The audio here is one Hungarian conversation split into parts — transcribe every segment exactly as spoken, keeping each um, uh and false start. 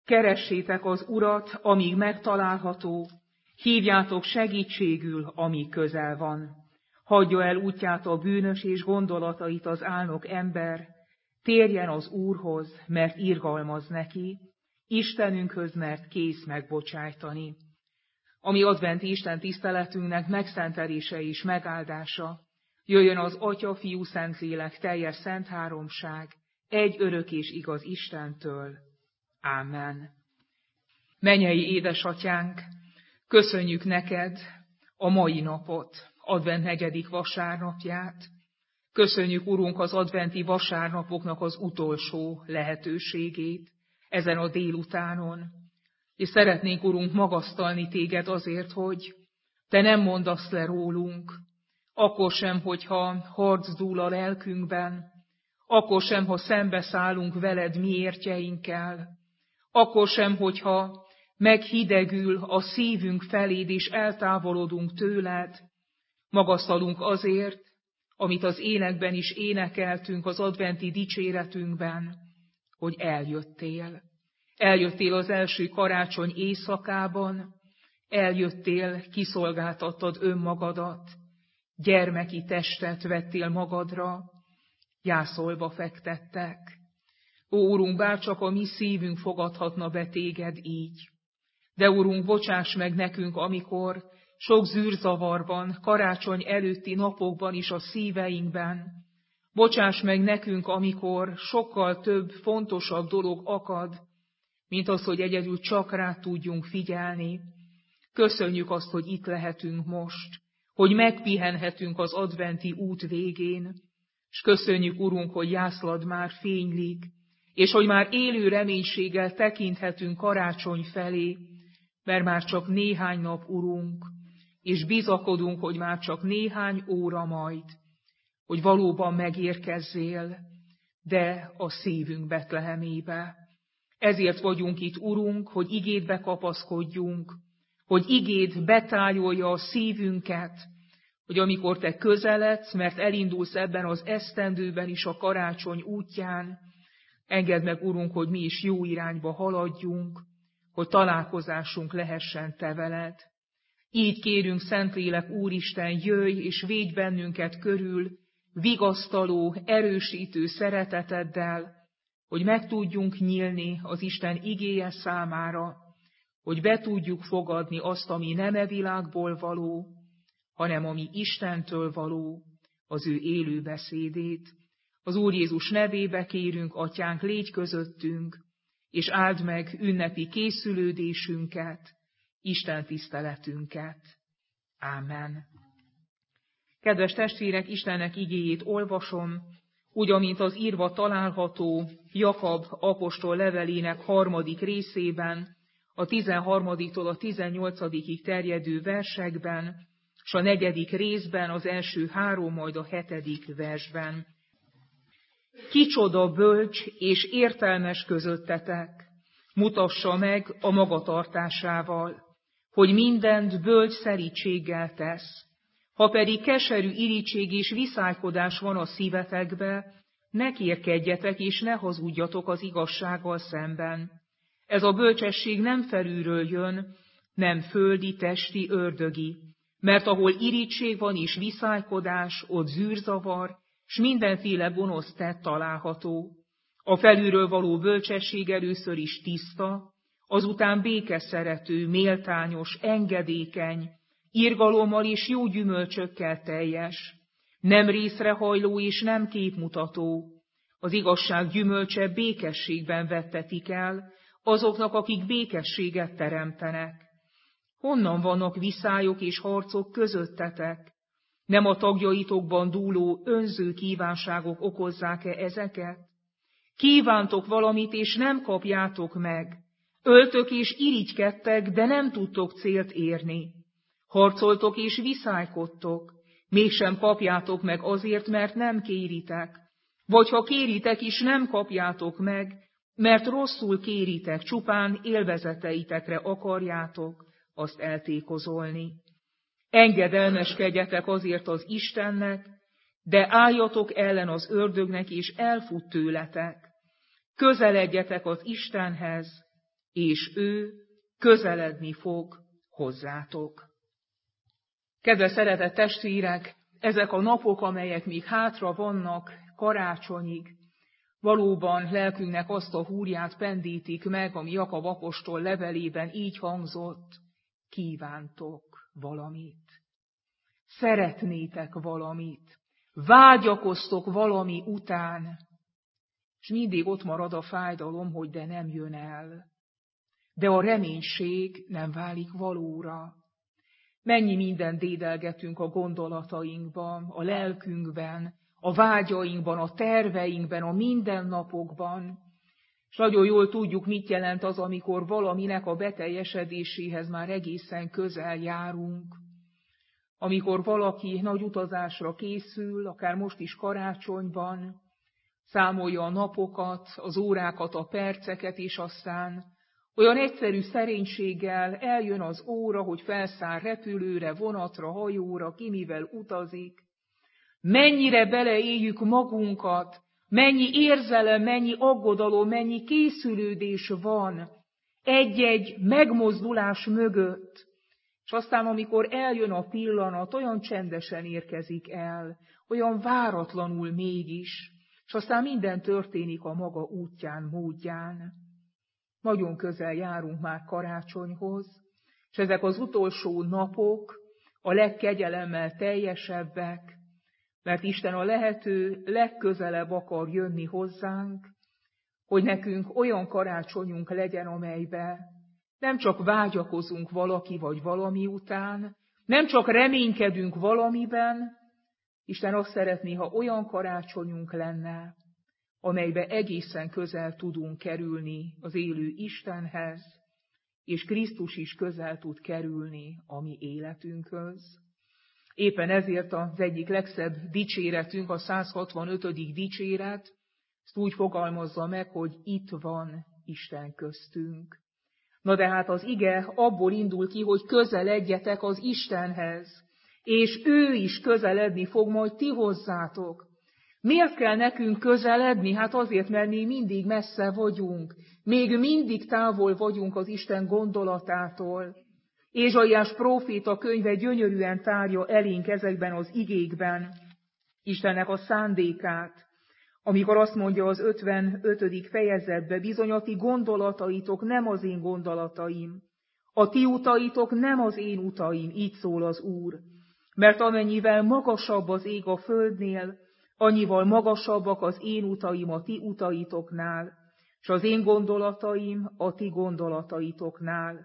Keressétek az Urat, amíg megtalálható, hívjátok segítségül, amíg közel van. Hagyja el útját a bűnös és gondolatait az álnok ember, térjen az Úrhoz, mert irgalmaz neki, Istenünkhöz, mert kész megbocsájtani. Ami adventi Isten tiszteletünknek megszentelése és megáldása, jöjjön az Atya, Fiú, Szentlélek teljes szent háromság, egy örök és igaz Istentől. Ámen. Mennyei édesatyánk, köszönjük neked a mai napot, advent negyedik vasárnapját. Köszönjük, Urunk, az adventi vasárnapoknak az utolsó lehetőségét ezen a délutánon. És szeretnénk, Urunk, magasztalni téged azért, hogy te nem mondasz le rólunk, akkor sem, hogyha harc dúl a lelkünkben, akkor sem, ha szembeszállunk veled miértjeinkkel, akkor sem, hogyha meghidegül a szívünk feléd, és eltávolodunk tőled, magasztalunk azért, amit az énekben is énekeltünk az adventi dicséretünkben, hogy eljöttél. Eljöttél az első karácsony éjszakában, eljöttél, kiszolgáltattad önmagadat, gyermeki testet vettél magadra, jászolba fektettek. Ó, Urunk, bárcsak a mi szívünk fogadhatna be téged így. De, Urunk, bocsáss meg nekünk, amikor sok zűrzavarban, karácsony előtti napokban is a szíveinkben. Bocsáss meg nekünk, amikor sokkal több, fontosabb dolog akad, mint az, hogy egyedül csak rá tudjunk figyelni. Köszönjük azt, hogy itt lehetünk most, hogy megpihenhetünk az adventi út végén, és köszönjük, Urunk, hogy jászlad már fénylik, és hogy már élő reménységgel tekinthetünk karácsony felé, mert már csak néhány nap, Urunk, és bizakodunk, hogy már csak néhány óra majd, hogy valóban megérkezzél, de a szívünk Betlehemébe. Ezért vagyunk itt, Urunk, hogy igédbe kapaszkodjunk, hogy igéd betájolja a szívünket, hogy amikor te közeledsz, mert elindulsz ebben az esztendőben is a karácsony útján, engedd meg, Urunk, hogy mi is jó irányba haladjunk, hogy találkozásunk lehessen te veled. Így kérünk, Szentlélek Úristen, jöjj és védj bennünket körül, vigasztaló, erősítő szereteteddel, hogy meg tudjunk nyílni az Isten igéje számára, hogy be tudjuk fogadni azt, ami nem e világból való, hanem ami Istentől való, az ő élő beszédét. Az Úr Jézus nevébe kérünk, Atyánk, légy közöttünk, és áld meg ünnepi készülődésünket, Isten tiszteletünket. Ámen. Kedves testvérek, Istennek igéjét olvasom, úgy, amint az írva található Jakab apostol levelének harmadik részében, a tizenharmadiktól a tizennyolcadikig terjedő versekben, és a negyedik részben, az első három, majd a hetedik versben. Kicsoda bölcs és értelmes közöttetek, mutassa meg a magatartásával, hogy mindent bölcs szerítséggel tesz. Ha pedig keserű irigység és viszálykodás van a szívetekbe, ne kérkedjetek és ne hazudjatok az igazsággal szemben. Ez a bölcsesség nem felülről jön, nem földi, testi, ördögi, mert ahol irigység van és viszálykodás, ott zűrzavar, s mindenféle gonosz tett található. A felülről való bölcsesség először is tiszta, azután békeszerető, méltányos, engedékeny, irgalommal és jó gyümölcsökkel teljes, nem részrehajló és nem képmutató. Az igazság gyümölcse békességben vettetik el azoknak, akik békességet teremtenek. Honnan vannak viszályok és harcok közöttetek? Nem a tagjaitokban dúló önző kívánságok okozzák-e ezeket? Kívántok valamit, és nem kapjátok meg. Öltök és irigykedtek, de nem tudtok célt érni. Harcoltok és viszálykodtok, mégsem kapjátok meg azért, mert nem kéritek. Vagy ha kéritek is, nem kapjátok meg, mert rosszul kéritek, csupán élvezeteitekre akarjátok azt eltékozolni. Engedelmeskedjetek azért az Istennek, de álljatok ellen az ördögnek, és elfut tőletek. Közeledjetek az Istenhez, és ő közeledni fog hozzátok. Kedves szeretett testvérek, ezek a napok, amelyek még hátra vannak karácsonyig, valóban lelkünknek azt a húrját pendítik meg, ami Jakab apostol levelében így hangzott: kívántok valamit, szeretnétek valamit, vágyakoztok valami után, és mindig ott marad a fájdalom, hogy de nem jön el. De a reménység nem válik valóra. Mennyi mindent dédelgetünk a gondolatainkban, a lelkünkben, a vágyainkban, a terveinkben, a mindennapokban, és nagyon jól tudjuk, mit jelent az, amikor valaminek a beteljesedéséhez már egészen közel járunk. Amikor valaki nagy utazásra készül, akár most is karácsonyban, számolja a napokat, az órákat, a perceket, és aztán olyan egyszerű szerénységgel eljön az óra, hogy felszáll repülőre, vonatra, hajóra, ki mivel utazik. Mennyire beleéljük magunkat, mennyi érzelem, mennyi aggodalom, mennyi készülődés van egy-egy megmozdulás mögött. És aztán, amikor eljön a pillanat, olyan csendesen érkezik el, olyan váratlanul mégis, és aztán minden történik a maga útján, módján. Nagyon közel járunk már karácsonyhoz, és ezek az utolsó napok a legkegyelemmel teljesebbek, mert Isten a lehető legközelebb akar jönni hozzánk, hogy nekünk olyan karácsonyunk legyen, amelybe nem csak vágyakozunk valaki vagy valami után, nem csak reménykedünk valamiben, Isten azt szeretné, ha olyan karácsonyunk lenne, amelybe egészen közel tudunk kerülni az élő Istenhez, és Krisztus is közel tud kerülni a mi életünkhöz. Éppen ezért az egyik legszebb dicséretünk, a száz hatvanötödik dicséret, ezt úgy fogalmazza meg, hogy itt van Isten köztünk. Na de hát az ige abból indul ki, hogy közeledjetek az Istenhez, és ő is közeledni fog majd ti hozzátok. Miért kell nekünk közeledni? Hát azért, mert mi mindig messze vagyunk, még mindig távol vagyunk az Isten gondolatától. Ézsaiás próféta könyve gyönyörűen tárja elénk ezekben az igékben Istennek a szándékát, amikor azt mondja az ötvenötödik fejezetben: bizony a ti gondolataitok nem az én gondolataim, a ti utaitok nem az én utaim, így szól az Úr. Mert amennyivel magasabb az ég a földnél, annyival magasabbak az én utaim a ti utaitoknál, és az én gondolataim a ti gondolataitoknál.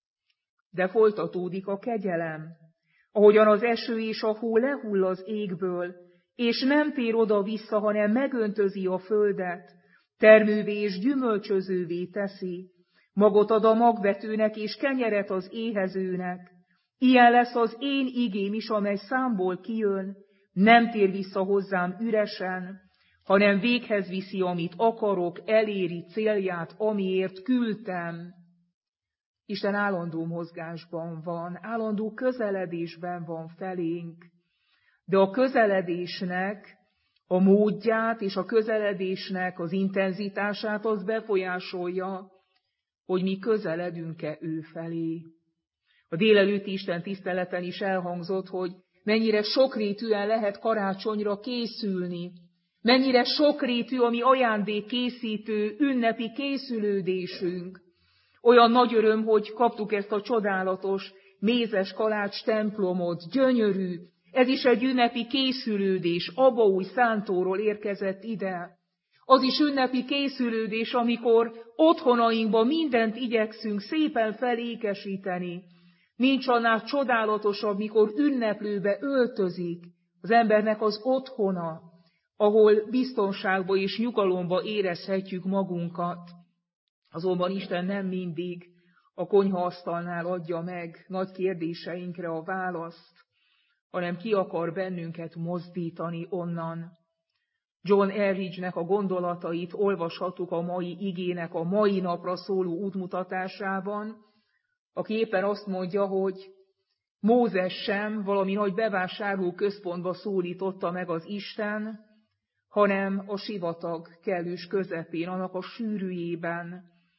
De folytatódik a kegyelem, ahogyan az eső és a hó lehull az égből, és nem tér oda-vissza, hanem megöntözi a földet, termővé és gyümölcsözővé teszi, magot ad a magvetőnek és kenyeret az éhezőnek. Ilyen lesz az én igém is, amely számból kijön, nem tér vissza hozzám üresen, hanem véghez viszi, amit akarok, eléri célját, amiért küldtem. Isten állandó mozgásban van, állandó közeledésben van felénk, de a közeledésnek a módját és a közeledésnek az intenzitását az befolyásolja, hogy mi közeledünk-e ő felé. A délelőtti Isten tiszteleten is elhangzott, hogy mennyire sokrétűen lehet karácsonyra készülni, mennyire sokrétű a mi ajándékkészítő ünnepi készülődésünk. Olyan nagy öröm, hogy kaptuk ezt a csodálatos mézes kalács templomot, gyönyörű, ez is egy ünnepi készülődés, Abaúj szántóról érkezett ide. Az is ünnepi készülődés, amikor otthonainkban mindent igyekszünk szépen felékesíteni. Nincs annál csodálatosabb, mikor ünneplőbe öltözik az embernek az otthona, ahol biztonságba és nyugalomba érezhetjük magunkat. Azonban Isten nem mindig a konyhaasztalnál adja meg nagy kérdéseinkre a választ, hanem ki akar bennünket mozdítani onnan. John Eldridge-nek a gondolatait olvashattuk a mai igének a mai napra szóló útmutatásában, aki éppen azt mondja, hogy Mózes sem valami nagy bevásárló központba szólította meg az Isten, hanem a sivatag kellős közepén, annak a sűrűjében,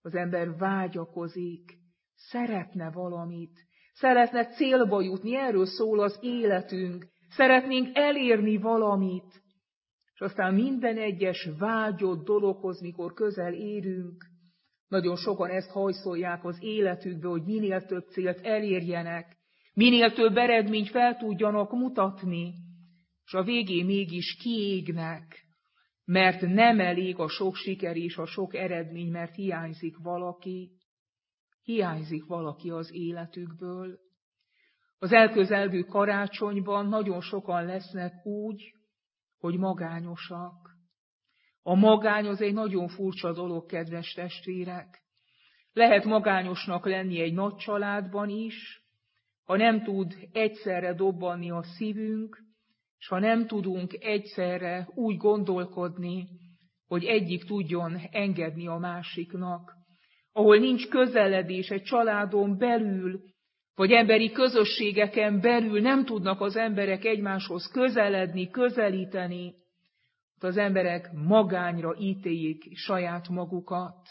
Az ember vágyakozik, szeretne valamit, szeretne célba jutni, erről szól az életünk, szeretnénk elérni valamit, és aztán minden egyes vágyott dologhoz, mikor közel érünk, nagyon sokan ezt hajszolják az életükbe, hogy minél több célt elérjenek, minél több eredményt fel tudjanak mutatni, és a végén mégis kiégnek, mert nem elég a sok siker és a sok eredmény, mert hiányzik valaki, hiányzik valaki az életükből. Az elközelgő karácsonyban nagyon sokan lesznek úgy, hogy magányosak. A magány az egy nagyon furcsa dolog, kedves testvérek. Lehet magányosnak lenni egy nagy családban is, ha nem tud egyszerre dobbanni a szívünk, és ha nem tudunk egyszerre úgy gondolkodni, hogy egyik tudjon engedni a másiknak. Ahol nincs közeledés egy családon belül, vagy emberi közösségeken belül nem tudnak az emberek egymáshoz közeledni, közelíteni, az emberek magányra ítéljék saját magukat,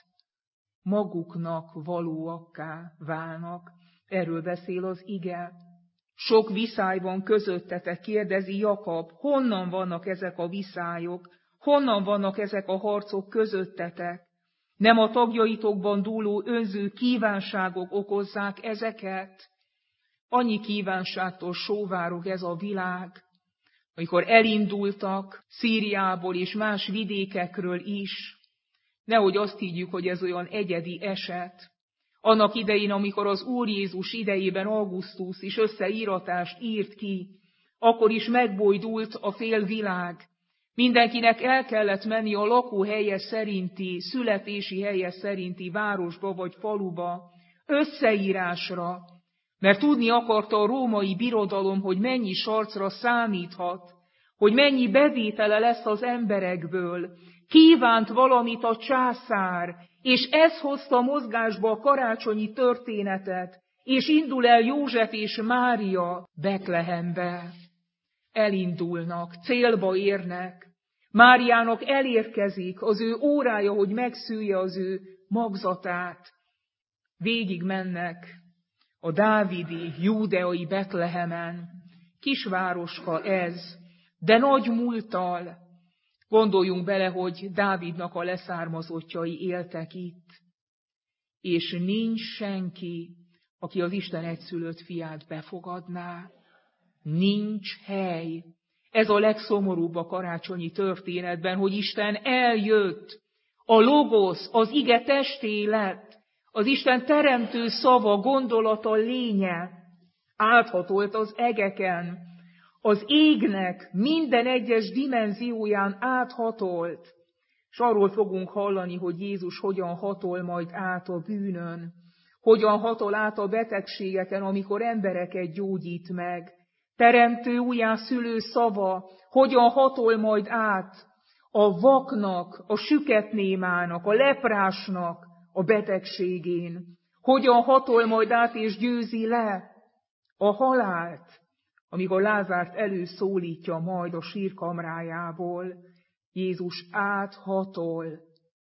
maguknak valóakká válnak. Erről beszél az ige. Sok viszály van közöttetek, kérdezi Jakab, honnan vannak ezek a viszályok, honnan vannak ezek a harcok közöttetek? Nem a tagjaitokban dúló önző kívánságok okozzák ezeket? Annyi kívánságtól sóvárog ez a világ, amikor elindultak Szíriából és más vidékekről is, nehogy azt higgyük, hogy ez olyan egyedi eset. Annak idején, amikor az Úr Jézus idejében Augustus is összeíratást írt ki, akkor is megbojdult a félvilág. Mindenkinek el kellett menni a lakóhelye szerinti, születési helye szerinti városba vagy faluba, összeírásra, mert tudni akarta a római birodalom, hogy mennyi sarcra számíthat, hogy mennyi bevétele lesz az emberekből. Kívánt valamit a császár, és ez hozta mozgásba a karácsonyi történetet, és indul el József és Mária Betlehembe. Elindulnak, célba érnek. Máriának elérkezik az ő órája, hogy megszülje az ő magzatát. Végig mennek a dávidi, júdeai Betlehemen. Kisvároska ez, de nagy múlttal. Gondoljunk bele, hogy Dávidnak a leszármazottjai éltek itt, és nincs senki, aki az Isten egyszülött fiát befogadná. Nincs hely. Ez a legszomorúbb a karácsonyi történetben, hogy Isten eljött, a logosz, az ige testé lett, az Isten teremtő szava, gondolata, lénye áthatolt az egeken, az égnek minden egyes dimenzióján áthatolt, és arról fogunk hallani, hogy Jézus hogyan hatol majd át a bűnön, hogyan hatol át a betegségeken, amikor embereket gyógyít meg, teremtő újjászülő szava, hogyan hatol majd át a vaknak, a süketnémának, a leprásnak a betegségén, hogyan hatol majd át és győzi le a halált, amikor Lázárt előszólítja majd a sírkamrájából. Jézus áthatol,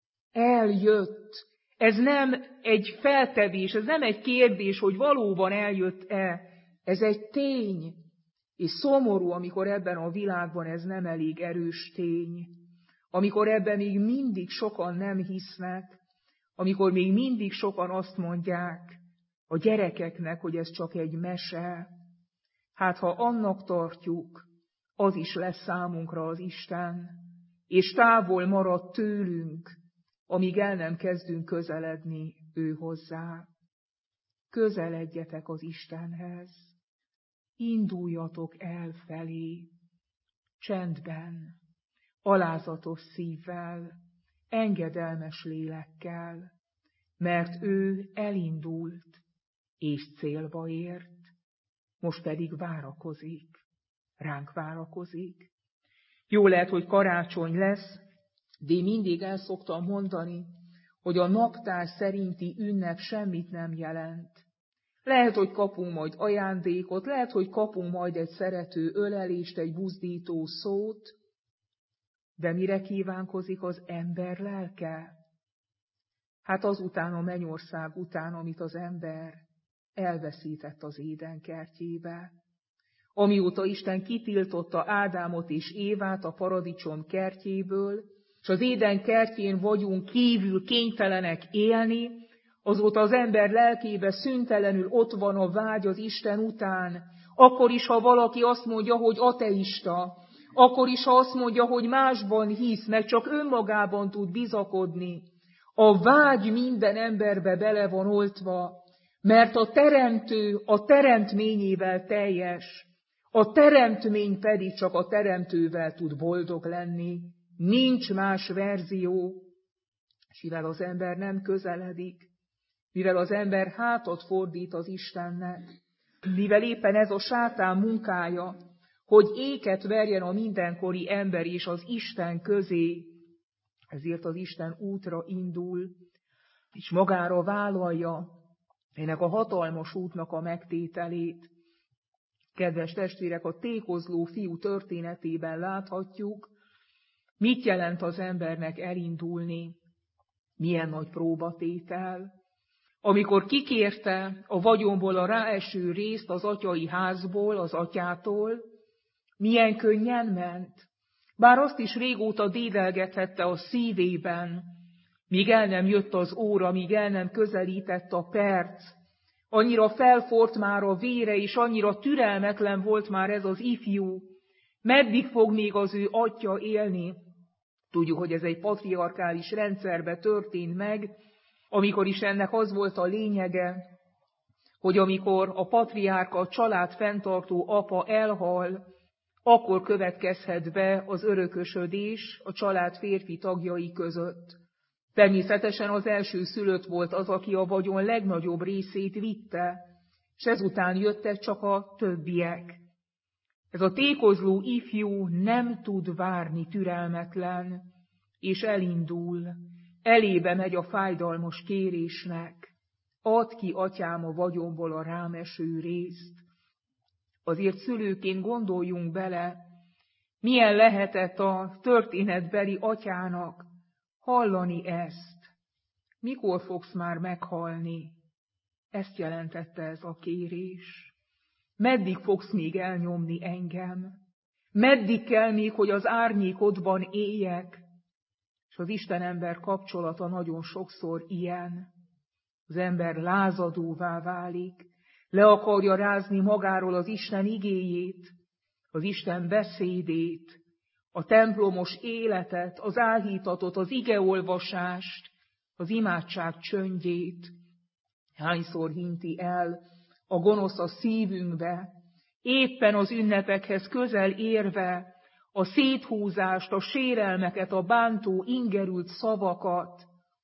eljött. Ez nem egy feltevés, ez nem egy kérdés, hogy valóban eljött-e. Ez egy tény, és szomorú, amikor ebben a világban ez nem elég erős tény. Amikor ebben még mindig sokan nem hisznek, amikor még mindig sokan azt mondják a gyerekeknek, hogy ez csak egy mese. Hát ha annak tartjuk, az is lesz számunkra az Isten, és távol marad tőlünk, amíg el nem kezdünk közeledni ő hozzá. Közeledjetek az Istenhez, induljatok el felé, csendben, alázatos szívvel, engedelmes lélekkel, mert ő elindult, és célba ért, most pedig várakozik, ránk várakozik. Jó lehet, hogy karácsony lesz, de én mindig el szoktam mondani, hogy a naptár szerinti ünnep semmit nem jelent. Lehet, hogy kapunk majd ajándékot, lehet, hogy kapunk majd egy szerető ölelést, egy buzdító szót, de mire kívánkozik az ember lelke? Hát azután a mennyország után, amit az ember elveszített az Éden kertjébe. Amióta Isten kitiltotta Ádámot és Évát a paradicsom kertjéből, és az Éden kertjén vagyunk kívül kénytelenek élni, azóta az ember lelkébe szüntelenül ott van a vágy az Isten után, akkor is, ha valaki azt mondja, hogy ateista, akkor is, ha azt mondja, hogy másban hisz, meg csak önmagában tud bizakodni. A vágy minden emberbe bele van oltva, mert a teremtő a teremtményével teljes, a teremtmény pedig csak a teremtővel tud boldog lenni. Nincs más verzió, és mivel az ember nem közeledik, mivel az ember hátat fordít az Istennek, mivel éppen ez a sátán munkája, hogy éket verjen a mindenkori ember és az Isten közé, ezért az Isten útra indul, és magára vállalja ennek a hatalmas útnak a megtételét. Kedves testvérek, a tékozló fiú történetében láthatjuk, mit jelent az embernek elindulni, milyen nagy próbatétel. Amikor kikérte a vagyonból a ráeső részt az atyai házból, az atyától, milyen könnyen ment. Bár azt is régóta dédelgethette a szívében, míg el nem jött az óra, míg el nem közelített a perc. Annyira felforrt már a vére, és annyira türelmetlen volt már ez az ifjú. Meddig fog még az ő atya élni? Tudjuk, hogy ez egy patriarkális rendszerbe történt meg, amikor is ennek az volt a lényege, hogy amikor a patriárka, a család fenntartó apa elhal, akkor következhet be az örökösödés a család férfi tagjai között. Természetesen az első szülött volt az, aki a vagyon legnagyobb részét vitte, és ezután jöttek csak a többiek. Ez a tékozló ifjú nem tud várni, türelmetlen, és elindul, elébe megy a fájdalmas kérésnek. Add ki, atyám, a vagyomból a rám eső részt. Azért szülőként gondoljunk bele, milyen lehetett a történetbeli atyának hallani ezt. Mikor fogsz már meghalni? Ezt jelentette ez a kérés. Meddig fogsz még elnyomni engem? Meddig kell még, hogy az árnyékodban éljek? És az Isten-ember kapcsolata nagyon sokszor ilyen. Az ember lázadóvá válik, le akarja rázni magáról az Isten igéjét, az Isten beszédét, a templomos életet, az áhítatot, az igeolvasást, az imádság csöndjét. Hányszor hinti el a gonosz a szívünkbe, éppen az ünnepekhez közel érve, a széthúzást, a sérelmeket, a bántó, ingerült szavakat.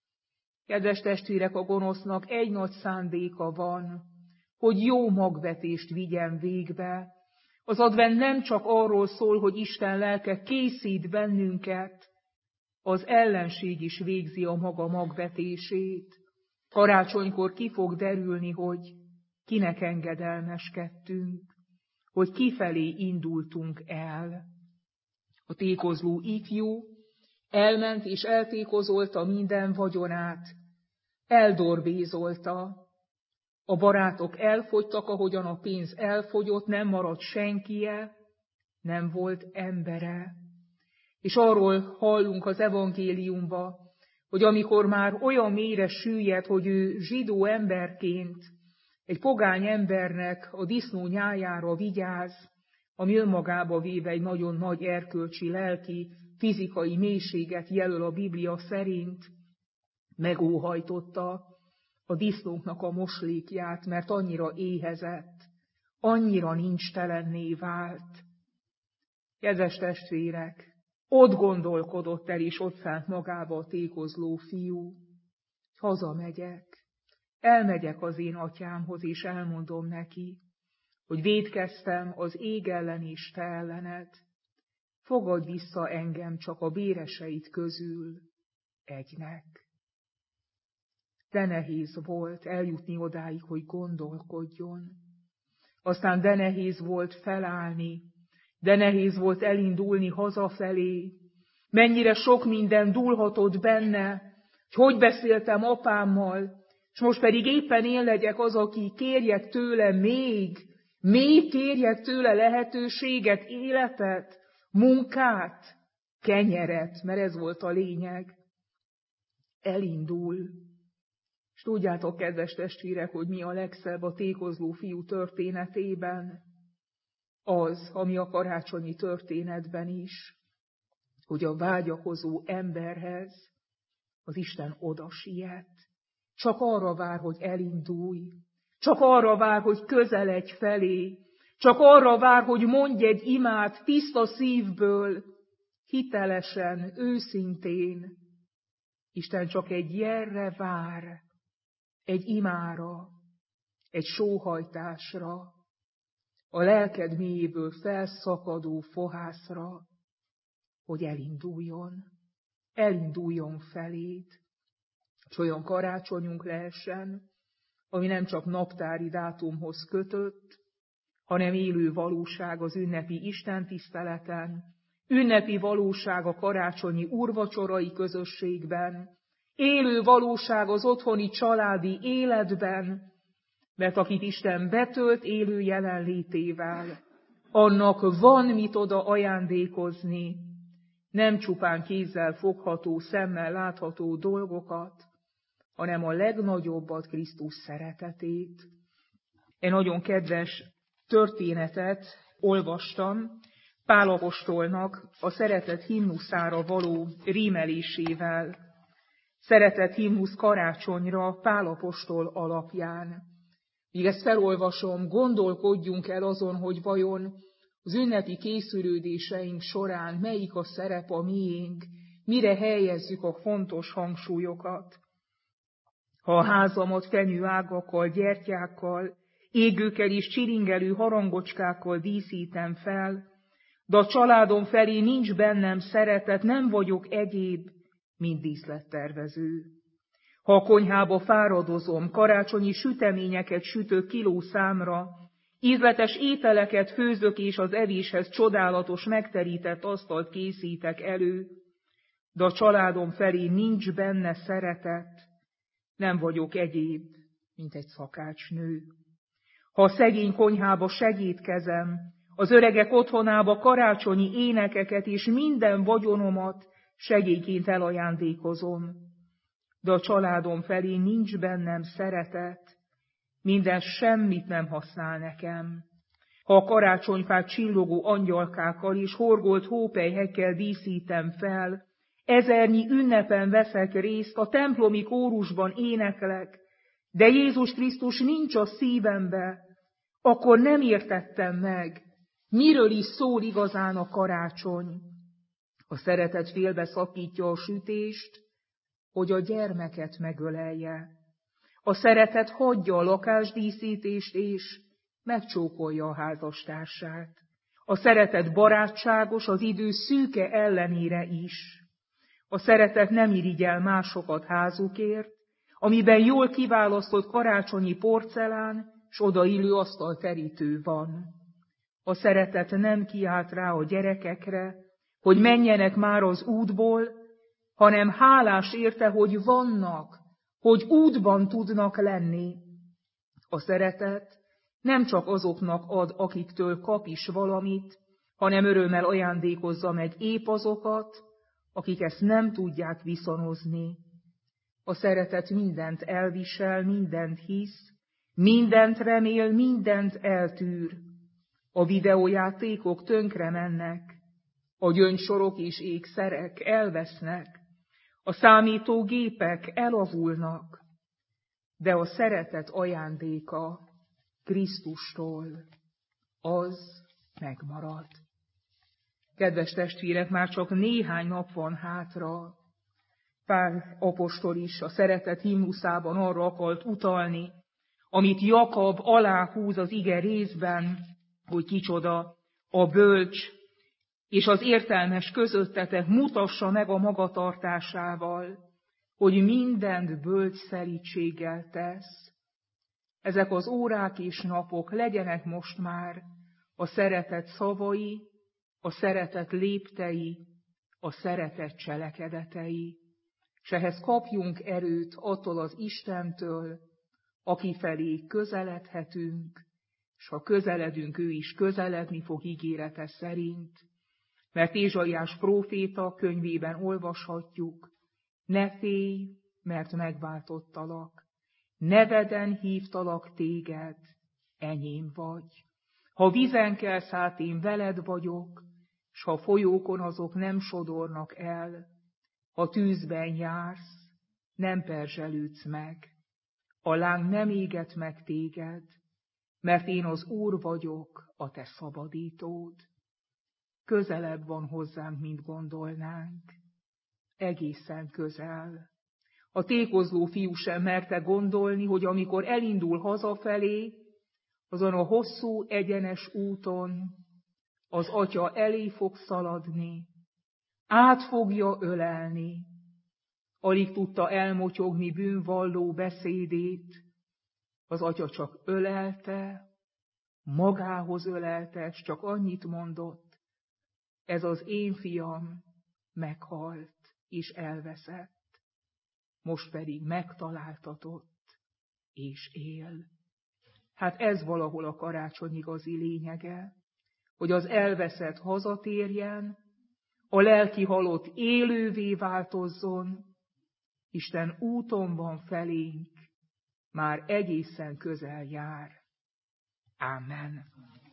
Kedves testvérek, a gonosznak egy nagy szándéka van, hogy jó magvetést vigyen végbe. Az advent nem csak arról szól, hogy Isten lelke készít bennünket, az ellenség is végzi a maga magvetését. Karácsonykor ki fog derülni, hogy kinek engedelmeskedtünk, hogy kifelé indultunk el. A tékozló ifjú elment és eltékozolta minden vagyonát, eldorbézolta. A barátok elfogytak, ahogyan a pénz elfogyott, nem maradt senkie, nem volt embere. És arról hallunk az evangéliumba, hogy amikor már olyan mélyre süllyedt, hogy ő zsidó emberként egy pogány embernek a disznó nyájára vigyáz, ami önmagába véve egy nagyon nagy erkölcsi, lelki, fizikai mélységet jelöl a Biblia szerint, megóhajtotta a disznóknak a moslékját, mert annyira éhezett, annyira nincs telenné vált. Kedves testvérek, ott gondolkodott el, és ott szállt magába a tékozló fiú. Hazamegyek, elmegyek az én atyámhoz, és elmondom neki, hogy vétkeztem az ég ellen és te ellened. Fogadj vissza engem csak a béreseit közül egynek. De nehéz volt eljutni odáig, hogy gondolkodjon. Aztán de nehéz volt felállni, de nehéz volt elindulni hazafelé. Mennyire sok minden dúlhatott benne, hogy hogy beszéltem apámmal, és most pedig éppen én legyek az, aki kérjek tőle még, még kérjek tőle lehetőséget, életet, munkát, kenyeret, mert ez volt a lényeg. Elindul. És tudjátok, kedves testvérek, hogy mi a legszebb a tékozló fiú történetében? Az, ami a karácsonyi történetben is, hogy a vágyakozó emberhez az Isten oda siet. Csak arra vár, hogy elindulj. Csak arra vár, hogy közeledj felé. Csak arra vár, hogy mondj egy imát tiszta szívből, hitelesen, őszintén. Isten csak egy jelre vár, egy imára, egy sóhajtásra, a lelked mélyéből felszakadó fohászra, hogy elinduljon, elinduljon feléd, és olyan karácsonyunk lehessen, ami nem csak naptári dátumhoz kötött, hanem élő valóság az ünnepi istentiszteleten, ünnepi valóság a karácsonyi úrvacsorai közösségben, élő valóság az otthoni családi életben, mert akit Isten betölt élő jelenlétével, annak van mit oda ajándékozni, nem csupán kézzel fogható, szemmel látható dolgokat, hanem a legnagyobbat, Krisztus szeretetét. Egy nagyon kedves történetet olvastam Pál apostolnak a szeretet himnuszára való rímelésével. Szeretet himnusz karácsonyra Pál apostol alapján. Míg ezt felolvasom, gondolkodjunk el azon, hogy vajon az ünnepi készülődéseink során melyik a szerep a miénk, mire helyezzük a fontos hangsúlyokat. Ha a házamat fenyőágakkal, gyertyákkal, égőkkel és csiringelő harangocskákkal díszítem fel, de a családom felé nincs bennem szeretet, nem vagyok egyéb, mint díszlettervező. Ha a konyhába fáradozom, karácsonyi süteményeket sütök kiló számra, ízletes ételeket főzök és az evéshez csodálatos megterített asztalt készítek elő, de a családom felé nincs benne szeretet, nem vagyok egyéb, mint egy szakácsnő. Ha a szegény konyhába segítkezem, az öregek otthonába karácsonyi énekeket és minden vagyonomat segélyként elajándékozom, de a családom felé nincs bennem szeretet, minden semmit nem használ nekem. Ha a karácsonyfát csillogó angyalkákkal és horgolt hópelyhekkel díszítem fel, ezernyi ünnepen veszek részt, a templomi kórusban éneklek, de Jézus Krisztus nincs a szívembe, akkor nem értettem meg, miről is szól igazán a karácsony. A szeretet félbeszakítja a sütést, hogy a gyermeket megölelje. A szeretet hagyja a lakásdíszítést és megcsókolja a házastársát. A szeretet barátságos az idő szűke ellenére is. A szeretet nem irigyel másokat házukért, amiben jól kiválasztott karácsonyi porcelán s odaillő asztalterítő van. A szeretet nem kiált rá a gyerekekre, hogy menjenek már az útból, hanem hálás érte, hogy vannak, hogy útban tudnak lenni. A szeretet nem csak azoknak ad, akiktől kap is valamit, hanem örömmel ajándékozza meg épp azokat, akik ezt nem tudják viszonozni. A szeretet mindent elvisel, mindent hisz, mindent remél, mindent eltűr. A videójátékok tönkre mennek, a gyöngysorok és ékszerek elvesznek, a számítógépek elavulnak, de a szeretet ajándéka Krisztustól, az megmarad. Kedves testvérek, már csak néhány nap van hátra. Pál apostol is a szeretet himnuszában arra akart utalni, amit Jakab aláhúz az ige részben, hogy kicsoda a bölcs, és az értelmes közöttetek mutassa meg a magatartásával, hogy mindent bölcs szelídséggel tesz. Ezek az órák és napok legyenek most már a szeretet szavai, a szeretet léptei, a szeretet cselekedetei. s ehhez kapjunk erőt attól az Istentől, aki felé közeledhetünk, s ha közeledünk, ő is közeledni fog ígérete szerint, mert Ézsaiás próféta könyvében olvashatjuk, ne félj, mert megváltottalak, neveden hívtalak téged, enyém vagy. Ha vízen kelsz át, én veled vagyok, s ha folyókon azok nem sodornak el, ha tűzben jársz, nem perzselődsz meg, a láng nem éget meg téged, mert én az Úr vagyok, a te szabadítód. Közelebb van hozzánk, mint gondolnánk, egészen közel. A tékozló fiú sem merte gondolni, hogy amikor elindul hazafelé, azon a hosszú, egyenes úton az atya elé fog szaladni, át fogja ölelni. Alig tudta elmotyogni bűnvalló beszédét, az atya csak ölelte, magához ölelte, s csak annyit mondott, ez az én fiam meghalt és elveszett, most pedig megtaláltatott és él. Hát ez valahol a karácsony igazi lényege, hogy az elveszett hazatérjen, a lelki halott élővé változzon, Isten úton van felénk, már egészen közel jár. Ámen.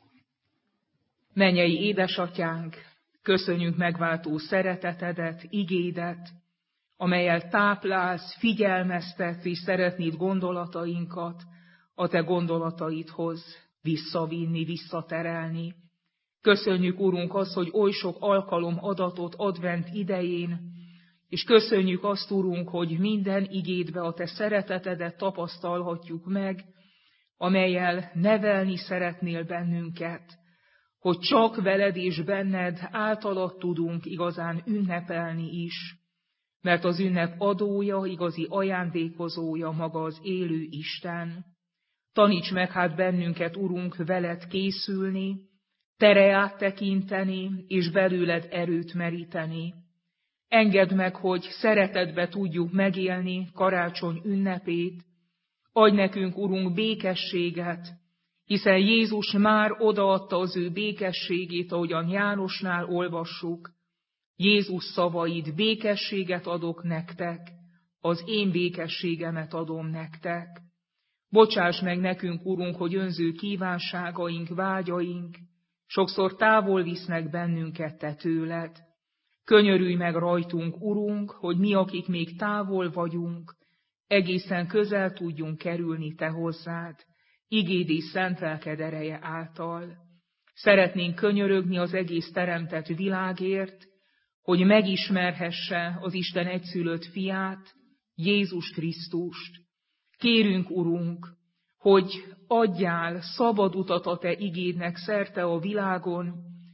Mennyei édesatyánk, köszönjük megváltó szeretetedet, igédet, amellyel táplálsz, figyelmeztetsz és szeretnéd gondolatainkat a te gondolataidhoz visszavinni, visszaterelni. Köszönjük, Urunk, azt, hogy oly sok alkalom adatot advent idején, és köszönjük azt, Urunk, hogy minden igédbe a te szeretetedet tapasztalhatjuk meg, amellyel nevelni szeretnél bennünket, hogy csak veled és benned általad tudunk igazán ünnepelni is, mert az ünnep adója, igazi ajándékozója maga az élő Isten. Taníts meg hát bennünket, Urunk, veled készülni, tere áttekinteni, és belőled erőt meríteni. Engedd meg, hogy szeretetbe tudjuk megélni karácsony ünnepét, adj nekünk, Urunk, békességet, hiszen Jézus már odaadta az ő békességét, ahogyan Jánosnál olvassuk. Jézus szavaid, békességet adok nektek, az én békességemet adom nektek. Bocsáss meg nekünk, Urunk, hogy önző kívánságaink, vágyaink sokszor távol visznek bennünket te tőled. Könyörülj meg rajtunk, Urunk, hogy mi, akik még távol vagyunk, egészen közel tudjunk kerülni te hozzád, igéd és szent lelked ereje által. Szeretnénk könyörögni az egész teremtett világért, hogy megismerhesse az Isten egyszülött fiát, Jézus Krisztust. Kérünk, Urunk, hogy adjál szabad utat a te igédnek szerte a világon,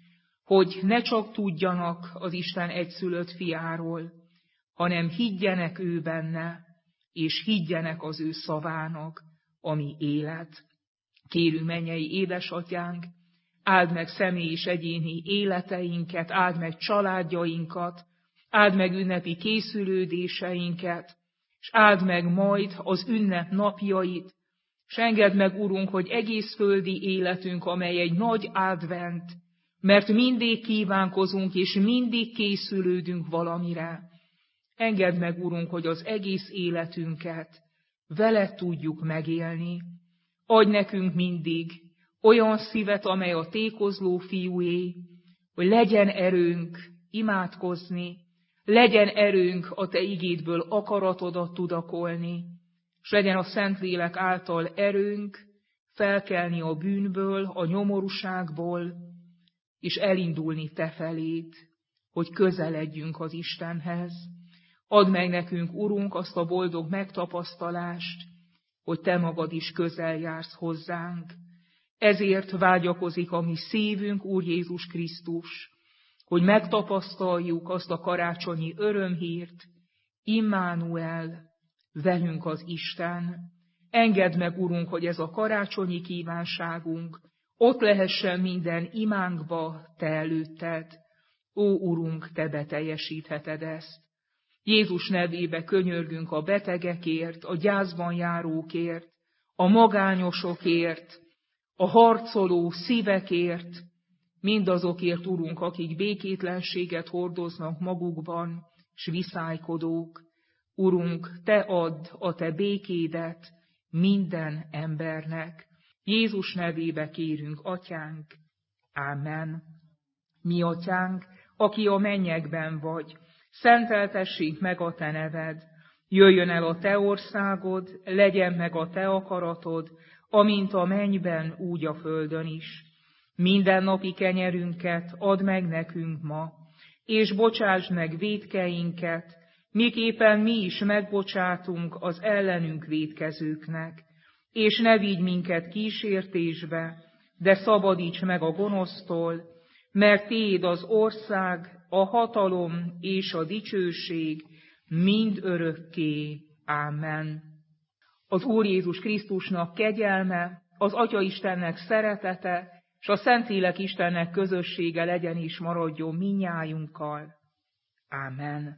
hogy ne csak tudjanak az Isten egyszülött fiáról, hanem higgyenek ő benne, és higgyenek az ő szavának, ami élet. Kérünk, mennyei édesatyánk, áld meg személy és egyéni életeinket, áld meg családjainkat, áld meg ünnepi készülődéseinket, és áld meg majd az ünnep napjait, s engedd meg, Urunk, hogy egész földi életünk, amely egy nagy advent, mert mindig kívánkozunk, és mindig készülődünk valamire. Engedd meg, Urunk, hogy az egész életünket veled tudjuk megélni. Adj nekünk mindig olyan szívet, amely a tékozló fiúé, hogy legyen erőnk imádkozni, legyen erőnk a te igédből akaratodat tudakolni, s legyen a Szentlélek által erőnk felkelni a bűnből, a nyomorúságból, és elindulni te feléd, hogy közeledjünk az Istenhez. Add meg nekünk, Urunk, azt a boldog megtapasztalást, hogy te magad is közel jársz hozzánk. Ezért vágyakozik a mi szívünk, Úr Jézus Krisztus, hogy megtapasztaljuk azt a karácsonyi örömhírt, Immanuel, velünk az Isten. Engedd meg, Urunk, hogy ez a karácsonyi kívánságunk ott lehessen minden imánkba te előtted. Ó, Urunk, te beteljesítheted ezt. Jézus nevébe könyörgünk a betegekért, a gyászban járókért, a magányosokért, a harcoló szívekért, mindazokért, Urunk, akik békétlenséget hordoznak magukban, s viszálykodók. Urunk, Te add a Te békédet minden embernek. Jézus nevébe kérünk, Atyánk. Ámen. Mi, Atyánk, aki a mennyekben vagy, szenteltessék meg a Te neved, jöjjön el a Te országod, legyen meg a Te akaratod, amint a mennyben, úgy a földön is. Mindennapi kenyerünket add meg nekünk ma, és bocsásd meg vétkeinket, miképpen mi is megbocsátunk az ellenünk vétkezőknek, és ne vigy minket kísértésbe, de szabadíts meg a gonosztól, mert Tiéd az ország, a hatalom és a dicsőség mind örökké. Ámen. Az Úr Jézus Krisztusnak kegyelme, az Atya Istennek szeretete, és a Szentlélek Istennek közössége legyen és maradjon mindnyájunkkal. Ámen.